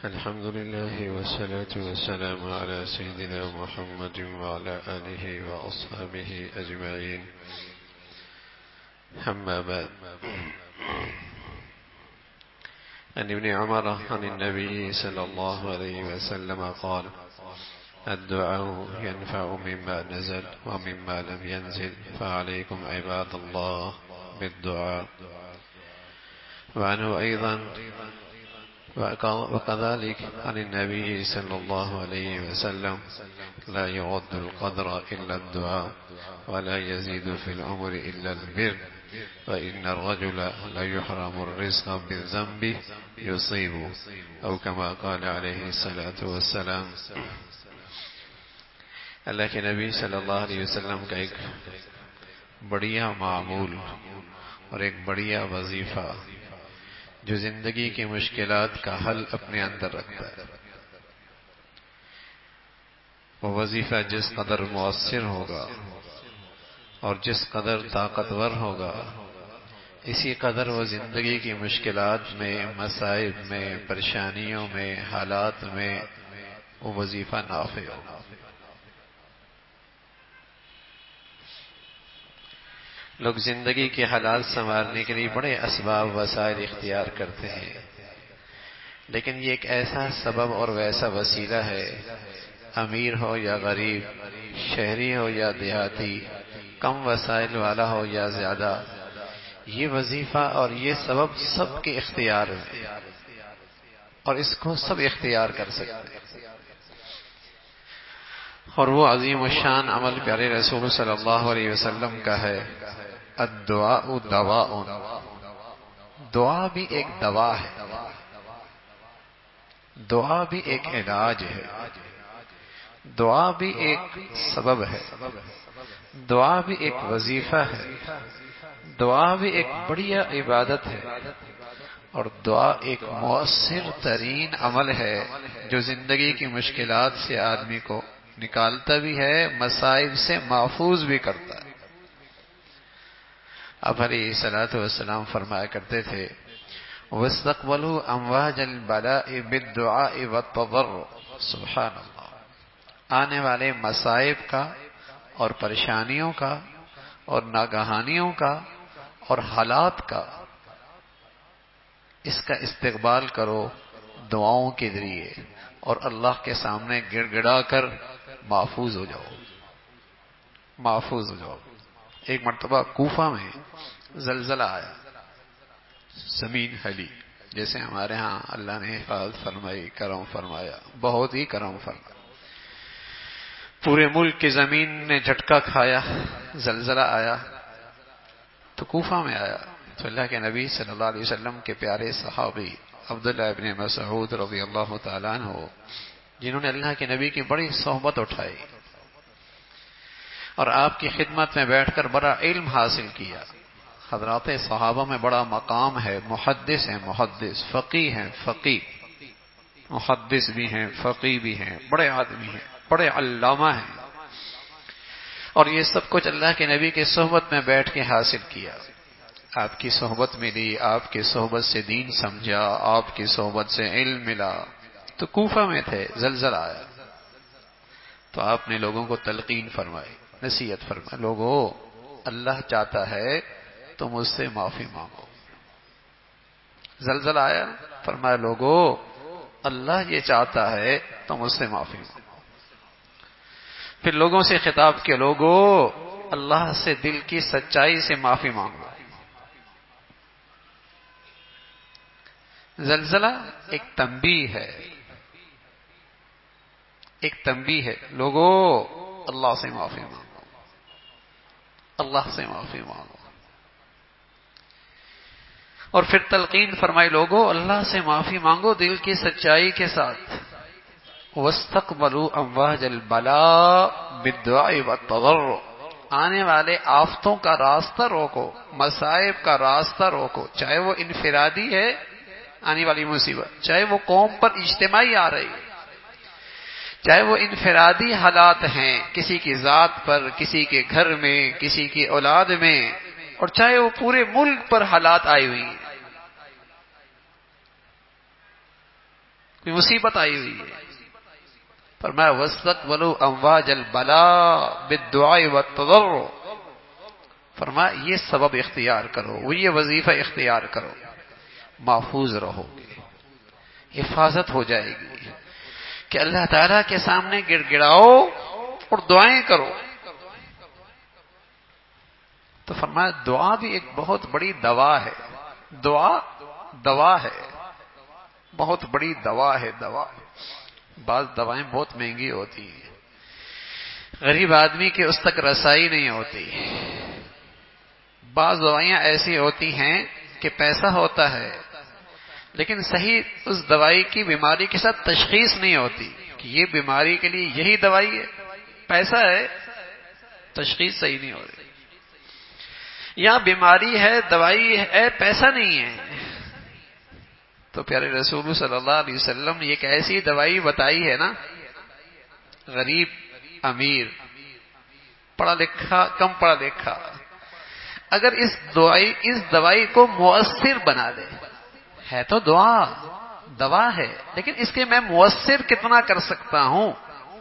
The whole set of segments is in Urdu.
الحمد لله والصلاة والسلام على سيدنا محمد وعلى آله وأصحابه أجمعين. أما بعد، عن ابن عمر عن النبي صلى الله عليه وسلم قال: الدعاء ينفع مما نزل ومما لم ينزل، فعليكم عباد الله بالدعاء. وعنه أيضا وكذلك عن النبي صلى الله عليه وسلم: لا يغض القدر إلا الدعاء، ولا يزيد في العمر إلا البر، وإن الرجل لا يحرم الرزق بالذنب يصيبه، أو كما قال عليه الصلاة والسلام. اللہ کے نبی صلی اللہ علیہ وسلم کا ایک بڑھیا معمول اور ایک بڑھیا وظیفہ جو زندگی کی مشکلات کا حل اپنے اندر رکھتا ہے، وہ وظیفہ جس قدر مؤثر ہوگا اور جس قدر طاقتور ہوگا، اسی قدر وہ زندگی کی مشکلات میں، مصائب میں، پریشانیوں میں، حالات میں وہ وظیفہ نافع ہوگا۔ لوگ زندگی کے حالات سنوارنے کے لیے بڑے اسباب وسائل اختیار کرتے ہیں، لیکن یہ ایک ایسا سبب اور ویسا وسیلہ ہے، امیر ہو یا غریب، شہری ہو یا دیہاتی، کم وسائل والا ہو یا زیادہ، یہ وظیفہ اور یہ سبب سب کے اختیار میں، اور اس کو سب اختیار کر سکتے ہیں۔ اور وہ عظیم الشان عمل پیارے رسول صلی اللہ علیہ وسلم کا ہے، الدعاء دواء، دعا بھی ایک دوا ہے، دعا بھی ایک علاج ہے، دعا بھی ایک سبب ہے، دعا بھی ایک وظیفہ ہے، دعا بھی ایک بڑھیا عبادت ہے، اور دعا ایک مؤثر ترین عمل ہے جو زندگی کی مشکلات سے آدمی کو نکالتا بھی ہے، مصائب سے محفوظ بھی کرتا ہے۔ آپ علیہ الصلوۃ والسلام فرمایا کرتے تھے: وَاسْتَقْبَلُوا أَمْوَاجَ الْبَلَاءِ بِالدُّعَاءِ وَالتَّضَرُّعِ۔ سبحان اللہ، آنے والے مصائب کا اور پریشانیوں کا اور ناگہانیوں کا اور حالات کا، اس کا استقبال کرو دعاؤں کے ذریعے، اور اللہ کے سامنے گڑ گڑا کر محفوظ ہو جاؤ، محفوظ ہو جاؤ۔ ایک مرتبہ کوفہ میں زلزلہ آیا، زمین ہلی، جیسے ہمارے ہاں اللہ نے حفاظت فرمائی، کرم فرمایا، بہت ہی کرم فرمایا۔ پورے ملک کی زمین نے جھٹکا کھایا، زلزلہ آیا تو کوفہ میں آیا تو اللہ کے نبی صلی اللہ علیہ وسلم کے پیارے صحابی عبداللہ ابن مسعود رضی اللہ تعالیٰ عنہ، جنہوں نے اللہ کے نبی کی بڑی صحبت اٹھائی اور آپ کی خدمت میں بیٹھ کر بڑا علم حاصل کیا، حضرات صحابہ میں بڑا مقام ہے، محدث ہیں، محدث، فقیہ ہیں، فقیہ، محدث بھی ہیں، فقیہ بھی ہیں، بڑے آدمی ہیں، بڑے علامہ ہیں، اور یہ سب کچھ اللہ کے نبی کی صحبت میں بیٹھ کے حاصل کیا۔ آپ کی صحبت ملی، آپ کی صحبت سے دین سمجھا، آپ کی صحبت سے علم ملا، تو کوفہ میں تھے، زلزلہ آیا تو آپ نے لوگوں کو تلقین فرمائی، نصیحت فرمائی، لوگوں اللہ چاہتا ہے تم اس سے معافی مانگو۔ زلزلہ آیا، فرمایا لوگوں اللہ یہ چاہتا ہے تم اس سے معافی مانگو۔ پھر لوگوں سے خطاب کیا، لوگوں اللہ سے دل کی سچائی سے معافی مانگو۔ زلزلہ ایک تنبیہ ہے، ایک تنبیہ ہے، لوگوں اللہ سے معافی مانگو، اللہ سے معافی مانگو۔ اور پھر تلقین فرمائی، لوگوں اللہ سے معافی مانگو دل کی سچائی کے ساتھ۔ وَاسْتَقْبَلُوا أَمْوَاجَ الْبَلَاءِ بِالدُّعَاءِ وَالتَّضَرُّعِ، آنے والے آفتوں کا راستہ روکو، مصائب کا راستہ روکو، چاہے وہ انفرادی ہے آنے والی مصیبت، چاہے وہ قوم پر اجتماعی آ رہی ہے، چاہے وہ انفرادی حالات ہیں کسی کی ذات پر، کسی کے گھر میں، کسی کی اولاد میں، اور چاہے وہ پورے ملک پر حالات آئی ہوئی ہیں، کوئی مصیبت آئی ہوئی ہے. فرمایا واستقبلوا امواج البلاء بالدعاء والتضرع. فرمایا یہ سبب اختیار کرو، وہ یہ وظیفہ اختیار کرو، محفوظ رہو گے، حفاظت ہو جائے گی. کہ اللہ تعالیٰ کے سامنے گڑ گڑاؤ اور دعائیں کرو. تو فرمایا دعا بھی ایک بہت بڑی دوا ہے. دعا دوا ہے، بہت بڑی دوا ہے. دوا، بعض دوائیں بہت مہنگی ہوتی ہیں، غریب آدمی کی اس تک رسائی نہیں ہوتی. بعض دوائیاں ایسی ہوتی ہیں کہ پیسہ ہوتا ہے لیکن صحیح اس دوائی کی بیماری کے ساتھ تشخیص نہیں ہوتی کہ یہ بیماری کے لیے یہی دوائی ہے. پیسہ ہے، تشخیص صحیح نہیں ہو رہی. یا بیماری ہے، دوائی ہے، پیسہ نہیں ہے. تو پیارے رسول صلی اللہ علیہ وسلم نے ایک ایسی دوائی بتائی ہے نا، غریب امیر، پڑھا لکھا کم پڑھا لکھا، اگر اس دوائی کو مؤثر بنا دے، ہے تو دوا ہے لیکن اس کے میں مؤثر کتنا کر سکتا ہوں،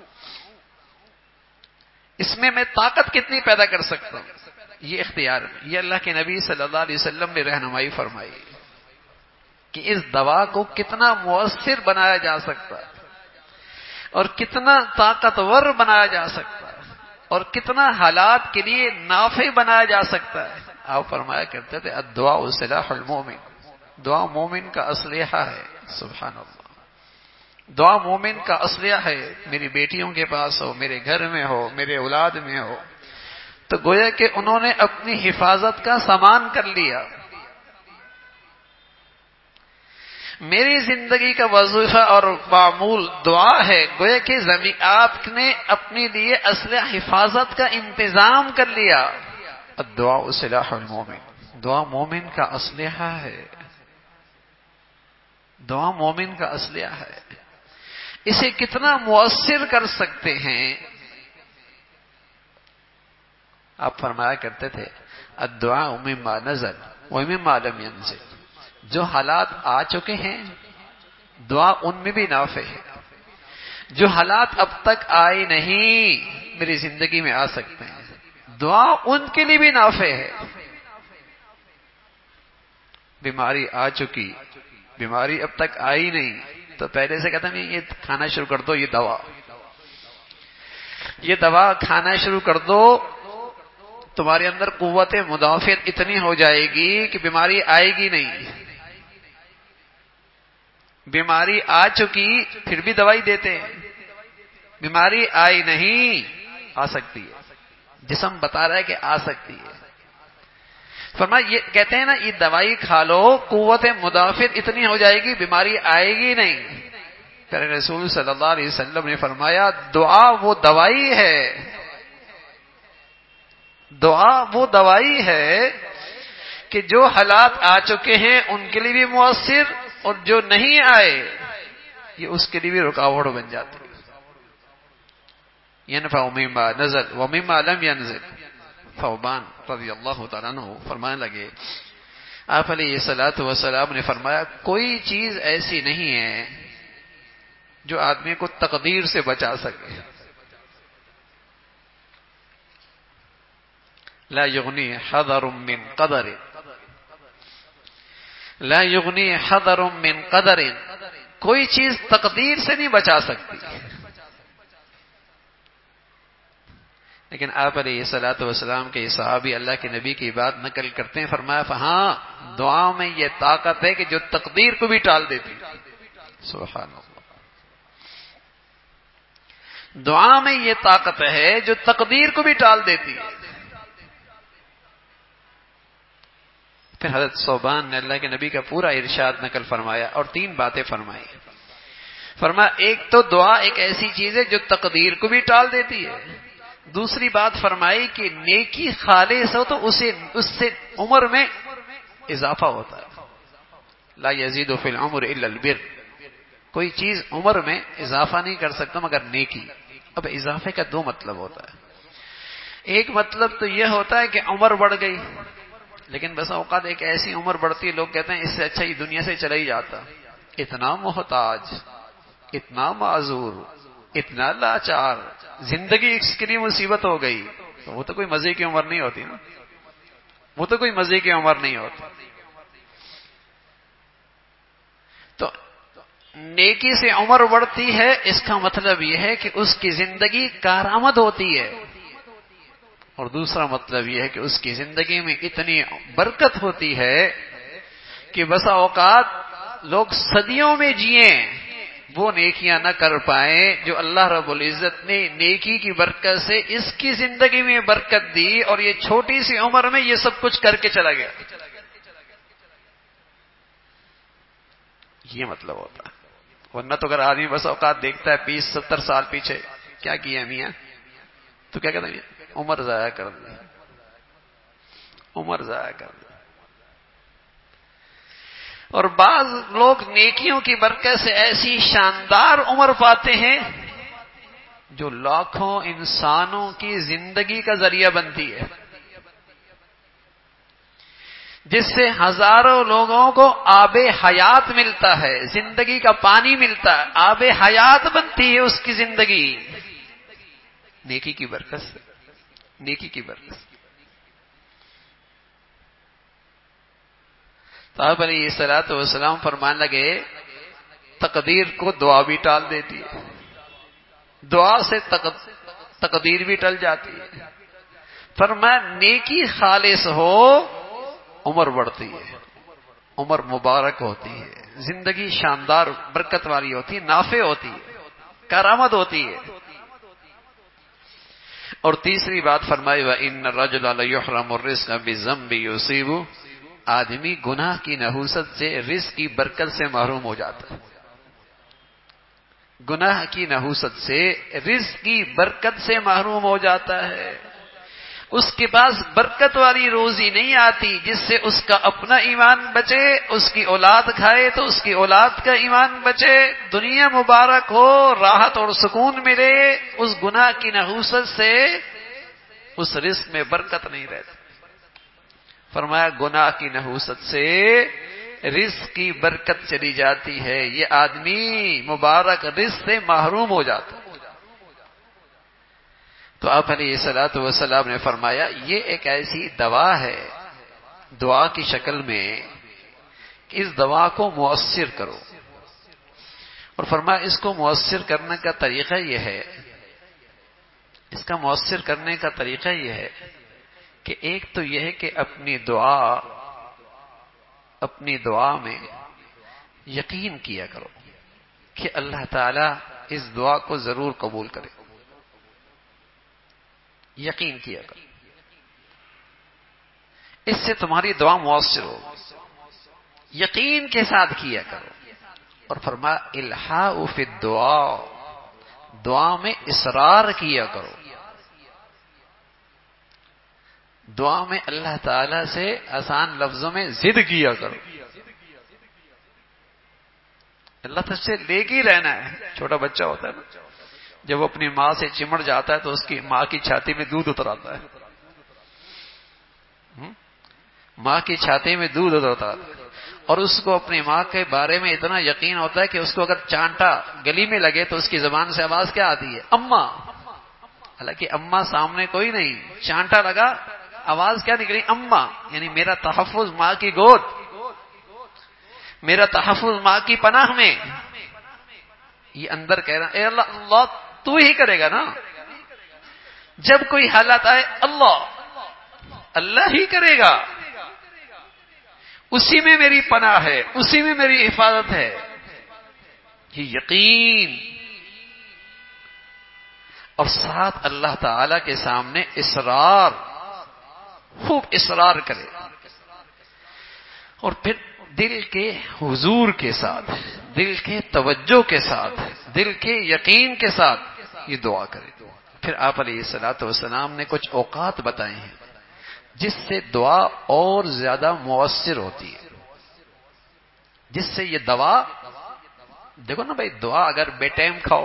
اس میں طاقت کتنی پیدا کر سکتا ہوں، یہ اختیار ہے. یہ اللہ کے نبی صلی اللہ علیہ وسلم نے رہنمائی فرمائی کہ اس دوا کو کتنا مؤثر بنایا جا سکتا ہے اور کتنا طاقتور بنایا جا سکتا ہے اور کتنا حالات کے لیے نافع بنایا جا سکتا ہے. آپ فرمایا کرتے تھے الدعاء سلاح المومن، دعا مومن کا اسلحہ ہے. سبحان اللہ، دعا مومن کا اسلحہ ہے. میری بیٹیوں کے پاس ہو، میرے گھر میں ہو، میرے اولاد میں ہو، تو گویا کہ انہوں نے اپنی حفاظت کا سامان کر لیا. میری زندگی کا وظیفہ اور معمول دعا ہے، گویا کہ آپ نے اپنے لیے اسلحہ حفاظت کا انتظام کر لیا. الدعاء سلاح المومن، دعا مومن کا اسلحہ ہے. دعا مومن کا اسلحہ ہے. اسے کتنا مؤثر کر سکتے ہیں. آپ فرمایا کرتے تھے الدعاء مما نزل ومما لم ينزل. جو حالات آ چکے ہیں دعا ان میں بھی نافع ہے، جو حالات اب تک آئے نہیں میری زندگی میں آ سکتے ہیں، دعا ان کے لیے بھی نافع ہے. بیماری آ چکی، بیماری اب تک آئی نہیں، تو پہلے سے کہتا نہیں یہ کھانا شروع کر دو، یہ دوا کھانا شروع کر دو، تمہارے اندر قوت مدافعت اتنی ہو جائے گی کہ بیماری آئے گی نہیں. بیماری آ چکی پھر بھی دوائی دیتے ہیں، بیماری آئی نہیں، آ سکتی ہے، جسم بتا رہا ہے کہ آ سکتی ہے. فرمایا یہ کہتے ہیں نا یہ دوائی کھا لو، قوت مدافعت اتنی ہو جائے گی بیماری آئے گی نہیں. پیارے رسول صلی اللہ علیہ وسلم نے فرمایا دعا وہ دوائی ہے، دعا وہ دوائی ہے کہ جو حالات آ چکے ہیں ان کے لیے بھی مؤثر اور جو نہیں آئے یہ اس کے لیے بھی رکاوٹ بن جاتی ہے. ينفع مما نزل ومما لم ينزل. ثوبان رضی اللہ تعالیٰ عنہ فرمانے لگے آپ علیہ الصلوۃ والسلام نے فرمایا کوئی چیز ایسی نہیں ہے جو آدمی کو تقدیر سے بچا سکے. لا یغنی حذر من قدر، لا یغنی حذر من قدر، کوئی چیز تقدیر سے نہیں بچا سکتی. لیکن آپ علیہ الصلوۃ والسلام کے صحابی اللہ کے نبی کی بات نقل کرتے ہیں، فرمایا ہاں دعا میں یہ طاقت ہے کہ جو تقدیر کو بھی ٹال دیتی. سبحان اللہ، دعا میں یہ طاقت ہے جو تقدیر کو بھی ٹال دیتی ہے. پھر حضرت ثوبان نے اللہ کے نبی کا پورا ارشاد نقل فرمایا اور 3 باتیں فرمائی. فرمایا ایک تو دعا ایک ایسی چیز ہے جو تقدیر کو بھی ٹال دیتی ہے. دوسری بات فرمائی کہ نیکی خالص ہو تو اس سے عمر میں اضافہ ہوتا ہے. لا یزید فی العمر الا البر، کوئی چیز عمر میں اضافہ نہیں کر سکتا مگر نیکی. اب اضافے کا 2 مطلب ہوتا ہے. ایک مطلب تو یہ ہوتا ہے کہ عمر بڑھ گئی، لیکن بس اوقات ایک ایسی عمر بڑھتی ہے لوگ کہتے ہیں اس سے اچھا ہی دنیا سے چلا ہی جاتا. اتنا محتاج، اتنا معذور، اتنا لاچار، زندگی اس کے لیے مصیبت ہو گئی، تو وہ تو کوئی مزے کی عمر نہیں ہوتی نا، وہ تو کوئی مزے کی عمر نہیں ہوتی۔ تو نیکی سے عمر بڑھتی ہے، اس کا مطلب یہ ہے کہ اس کی زندگی کارآمد ہوتی ہے، اور دوسرا مطلب یہ ہے کہ اس کی زندگی میں اتنی برکت ہوتی ہے کہ بسا اوقات لوگ صدیوں میں جئیں وہ نیکیاں نہ کر پائیں جو اللہ رب العزت نے نیکی کی برکت سے اس کی زندگی میں برکت دی، اور یہ چھوٹی سی عمر میں یہ سب کچھ کر کے چلا گیا۔ یہ مطلب ہوتا ہے۔ ورنہ تو اگر آدمی بس اوقات دیکھتا ہے 20-70 سال پیچھے کیا کیا میاں، تو کیا کہتا ہے عمر ضائع کر دی، عمر ضائع کر دی۔ اور بعض لوگ نیکیوں کی برکت سے ایسی شاندار عمر پاتے ہیں جو لاکھوں انسانوں کی زندگی کا ذریعہ بنتی ہے، جس سے ہزاروں لوگوں کو آب حیات ملتا ہے، زندگی کا پانی ملتا ہے، آب حیات بنتی ہے اس کی زندگی، نیکی کی برکت سے، نیکی کی برکت سے۔ تو آپ علیہ الصلوۃ والسلام فرمان لگے تقدیر کو دعا بھی ٹال دیتی ہے، دعا سے تقدیر بھی ٹل جاتی ہے۔ فرمایا نیکی خالص ہو عمر بڑھتی ہے، عمر مبارک ہوتی ہے، زندگی شاندار برکت والی ہوتی ہے، نافع ہوتی ہے، کارآمد ہوتی ہے۔ اور تیسری بات فرمائی وَإِنَّ الرَّجُلَ لَيُحْرَمُ الرِّزْقَ بِالذَّنبِ يُصِيبُ، آدمی گناہ کی نحوست سے رزق کی برکت سے محروم ہو جاتا ہے، گناہ کی نحوست سے رزق کی برکت سے محروم ہو جاتا ہے، اس کے پاس برکت والی روزی نہیں آتی جس سے اس کا اپنا ایمان بچے، اس کی اولاد کھائے تو اس کی اولاد کا ایمان بچے، دنیا مبارک ہو، راحت اور سکون ملے، اس گناہ کی نحوست سے اس رزق میں برکت نہیں رہتی۔ فرمایا گناہ کی نحوست سے رزق کی برکت چلی جاتی ہے، یہ آدمی مبارک رزق سے محروم ہو جاتا ہے۔ تو آپ علیہ الصلوۃ والسلام نے فرمایا یہ ایک ایسی دوا ہے دعا کی شکل میں کہ اس دوا کو مؤثر کرو، اور فرمایا اس کو مؤثر کرنے کا طریقہ یہ ہے، اس کا مؤثر کرنے کا طریقہ یہ ہے کہ ایک تو یہ ہے کہ اپنی دعا میں یقین کیا کرو کہ اللہ تعالی اس دعا کو ضرور قبول کرے، یقین کیا کرو، اس سے تمہاری دعا مؤثر ہوگی، یقین کے ساتھ کیا کرو۔ اور فرمایا الحاء فی الدعاء، دعا میں اصرار کیا کرو، دعا میں اللہ تعالی سے آسان لفظوں میں ضد کیا کرو، اللہ تعالی سے لے کے ہی رہنا ہے۔ چھوٹا بچہ ہوتا ہے نا، جب وہ اپنی ماں سے چمڑ جاتا ہے تو اس کی ماں کی چھاتی میں دودھ اتر آتا ہے، ماں کی چھاتی میں دودھ اترتا ہے، اور اس کو اپنی ماں کے بارے میں اتنا یقین ہوتا ہے کہ اس کو اگر چانٹا گلی میں لگے تو اس کی زبان سے آواز کیا آتی ہے؟ اماں۔ حالانکہ اماں سامنے کوئی نہیں، چانٹا لگا آواز کیا نکلی؟ اماں، یعنی میرا تحفظ ماں کی گود، میرا تحفظ ماں کی پناہ میں۔ یہ اندر کہہ رہا اے اللہ، اللہ تو ہی کرے گا نا، جب کوئی حالت آئے اللہ ہی کرے گا، اسی میں میری پناہ ہے، اسی میں میری حفاظت ہے، یہ یقین۔ اور ساتھ اللہ تعالی کے سامنے اصرار، خوب اصرار کرے، اور پھر دل کے حضور کے ساتھ، دل کے توجہ کے ساتھ، دل کے یقین کے ساتھ یہ دعا کرے۔ پھر آپ علیہ الصلوۃ والسلام نے کچھ اوقات بتائے ہیں جس سے دعا اور زیادہ مؤثر ہوتی ہے، جس سے یہ دوا، دیکھو نا بھائی، دعا اگر بے ٹائم کھاؤ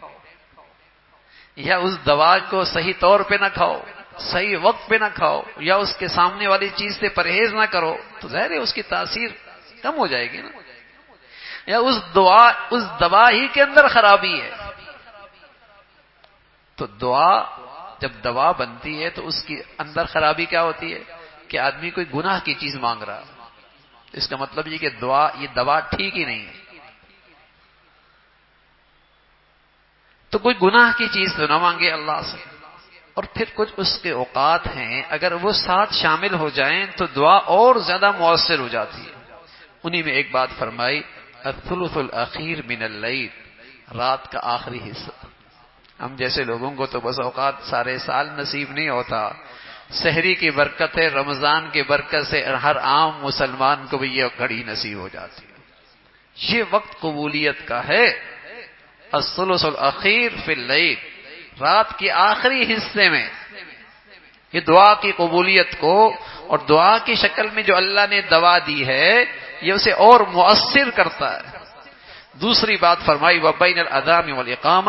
یا اس دوا کو صحیح طور پہ نہ کھاؤ، صحیح وقت پہ نہ کھاؤ، یا اس کے سامنے والی چیز سے پرہیز نہ کرو، تو ظاہر ہے اس کی تاثیر کم ہو جائے گی نا۔ یا اس دوا ہی کے اندر خرابی ہے؟ تو دعا جب دوا بنتی ہے تو اس کی اندر خرابی کیا ہوتی ہے کہ آدمی کوئی گناہ کی چیز مانگ رہا، اس کا مطلب یہ کہ یہ دوا ٹھیک ہی نہیں ہے۔ تو کوئی گناہ کی چیز تو نہ مانگے اللہ سے، اور پھر کچھ اس کے اوقات ہیں اگر وہ ساتھ شامل ہو جائیں تو دعا اور زیادہ مؤثر ہو جاتی ہے۔ انہی میں ایک بات فرمائی، الثلث الاخیر من اللیل، رات کا آخری حصہ۔ ہم جیسے لوگوں کو تو بس اوقات سارے سال نصیب نہیں ہوتا، سحری کی برکت ہے، رمضان کی برکت سے ہر عام مسلمان کو بھی یہ گھڑی نصیب ہو جاتی ہے۔ یہ وقت قبولیت کا ہے، الثلث الاخیر فی اللیل، رات کے آخری حصے میں یہ دعا کی قبولیت کو اور دعا کی شکل میں جو اللہ نے دوا دی ہے یہ اسے اور مؤثر کرتا ہے۔ دوسری بات فرمائی، وبین الاذان والاقامہ،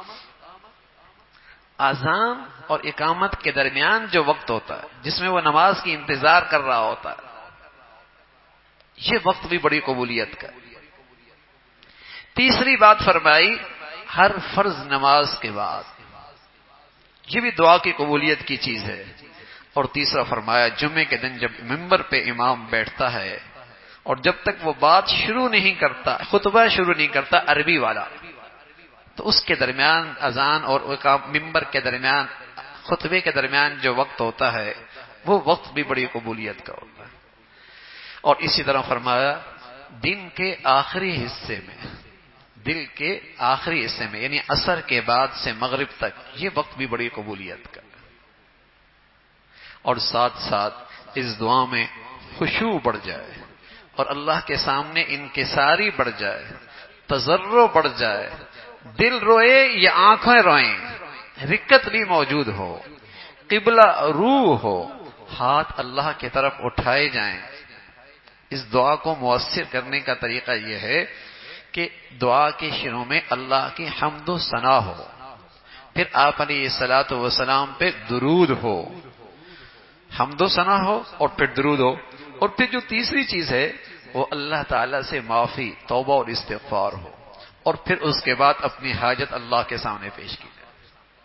اذان اور اقامت کے درمیان جو وقت ہوتا ہے جس میں وہ نماز کی انتظار کر رہا ہوتا ہے، یہ وقت بھی بڑی قبولیت کا۔ تیسری بات فرمائی، ہر فرض نماز کے بعد، یہ بھی دعا کی قبولیت کی چیز ہے۔ اور تیسرا فرمایا، جمعے کے دن جب ممبر پہ امام بیٹھتا ہے اور جب تک وہ بات شروع نہیں کرتا، خطبہ شروع نہیں کرتا عربی والا، تو اس کے درمیان اذان اور ممبر کے درمیان، خطبے کے درمیان جو وقت ہوتا ہے وہ وقت بھی بڑی قبولیت کا ہوتا ہے۔ اور اسی طرح فرمایا، دن کے آخری حصے میں یعنی عصر کے بعد سے مغرب تک، یہ وقت بھی بڑی قبولیت کا۔ اور ساتھ ساتھ اس دعا میں خشوع بڑھ جائے اور اللہ کے سامنے انکساری بڑھ جائے، تضرع بڑھ جائے، دل روئے یا آنکھیں روئیں، رکت بھی موجود ہو، قبلہ روح ہو، ہاتھ اللہ کی طرف اٹھائے جائیں۔ اس دعا کو مؤثر کرنے کا طریقہ یہ ہے کہ دعا کے شروع میں اللہ کی حمد و ثنا ہو، پھر آپ علیہ الصلوۃ والسلام پہ درود ہو، حمد و ثنا ہو اور پھر درود ہو، اور پھر جو تیسری چیز ہے وہ اللہ تعالی سے معافی، توبہ اور استغفار ہو، اور پھر اس کے بعد اپنی حاجت اللہ کے سامنے پیش کی جائے۔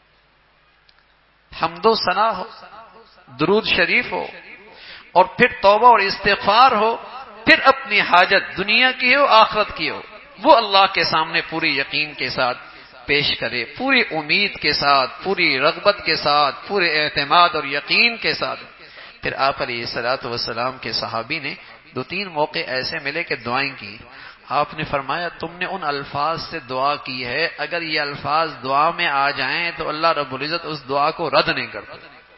حمد و ثنا ہو، درود شریف ہو، اور پھر توبہ اور استغفار ہو، پھر اپنی حاجت دنیا کی ہو آخرت کی ہو وہ اللہ کے سامنے پوری یقین کے ساتھ پیش کرے، پوری امید کے ساتھ، پوری رغبت کے ساتھ، پورے اعتماد اور یقین کے ساتھ۔ پھر آپ علیہ الصلوۃ والسلام کے صحابی نے 2-3 موقع ایسے ملے کہ دعائیں کی، آپ نے فرمایا تم نے ان الفاظ سے دعا کی ہے، اگر یہ الفاظ دعا میں آ جائیں تو اللہ رب العزت اس دعا کو رد نہیں کرتے۔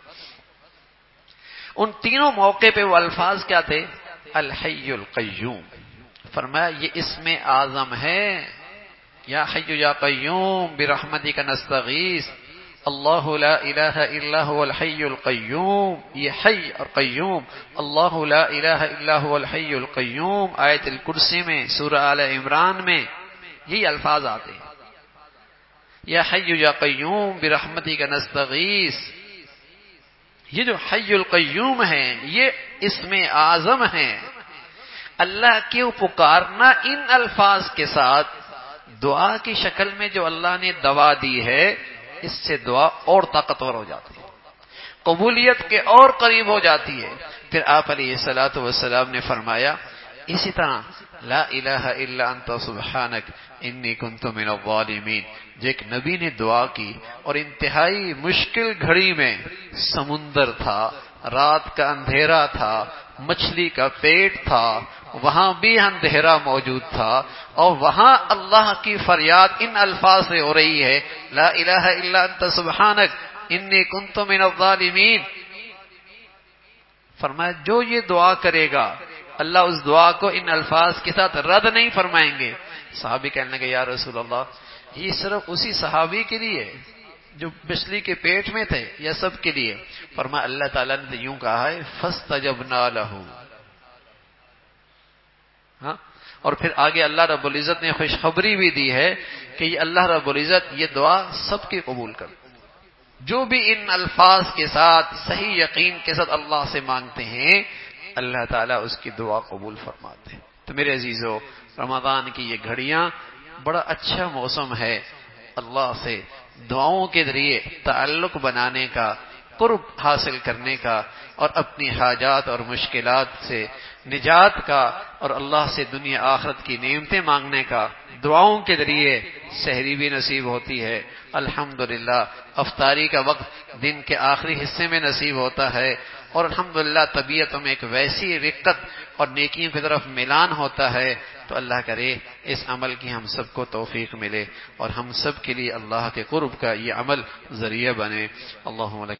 ان تینوں موقع پہ وہ الفاظ کیا تھے؟ الحی القیوم۔ فرمایا یہ اسم اعظم ہے، یا حی یا قیوم برحمتک نستغیث، اللہ لا الہ الا هو الحی القیوم، یہ حی اور قیوم، اللہ لا الہ الا هو الحی القیوم، آیت الکرسی میں، سورہ آل عمران میں یہی الفاظ آتے ہیں، یا حی یا قیوم برحمتک نستغیث۔ یہ جو حی القیوم ہے یہ اسم اعظم ہے، اللہ کیوں پکارنا ان الفاظ کے ساتھ دعا کی شکل میں جو اللہ نے دوا دی ہے، اس سے دعا اور طاقتور ہو جاتی ہے، قبولیت کے اور قریب ہو جاتی ہے۔ پھر آپ علیہ الصلوۃ والسلام نے فرمایا اسی طرح لا الہ الا انت سبحانک انی کنت من الظالمین، جو ایک نبی نے دعا کی اور انتہائی مشکل گھڑی میں، سمندر تھا، رات کا اندھیرا تھا، مچھلی کا پیٹ تھا، وہاں بھی اندھیرا موجود تھا، اور وہاں اللہ کی فریاد ان الفاظ سے ہو رہی ہے، لا الہ الا انت سبحانک انی کنت من الظالمین۔ فرمایا جو یہ دعا کرے گا اللہ اس دعا کو ان الفاظ کے ساتھ رد نہیں فرمائیں گے۔ صحابی کہنے لگے یا رسول اللہ یہ صرف اسی صحابی کے لیے جو مچھلی کے پیٹ میں تھے یا سب کے لیے؟ فرمایا اللہ تعالیٰ نے یوں کہا ہے فاستجبنا لہ، ہاں، اور پھر آگے اللہ رب العزت نے خوشخبری بھی دی ہے کہ یہ اللہ رب العزت یہ دعا سب کی قبول کر، جو بھی ان الفاظ کے ساتھ صحیح یقین کے ساتھ اللہ سے مانگتے ہیں اللہ تعالیٰ اس کی دعا قبول فرماتے ہیں۔ تو میرے عزیزو، رمضان کی یہ گھڑیاں بڑا اچھا موسم ہے اللہ سے دعاؤں کے ذریعے تعلق بنانے کا، قرب حاصل کرنے کا، اور اپنی حاجات اور مشکلات سے نجات کا، اور اللہ سے دنیا آخرت کی نعمتیں مانگنے کا۔ دعاؤں کے ذریعے سحری بھی نصیب ہوتی ہے، الحمدللہ افطاری کا وقت دن کے آخری حصے میں نصیب ہوتا ہے، اور الحمدللہ طبیعتوں میں ایک ویسی رقت اور نیکیوں کی طرف میلان ہوتا ہے۔ تو اللہ کرے اس عمل کی ہم سب کو توفیق ملے، اور ہم سب کے لیے اللہ کے قرب کا یہ عمل ذریعہ بنے۔ اللہم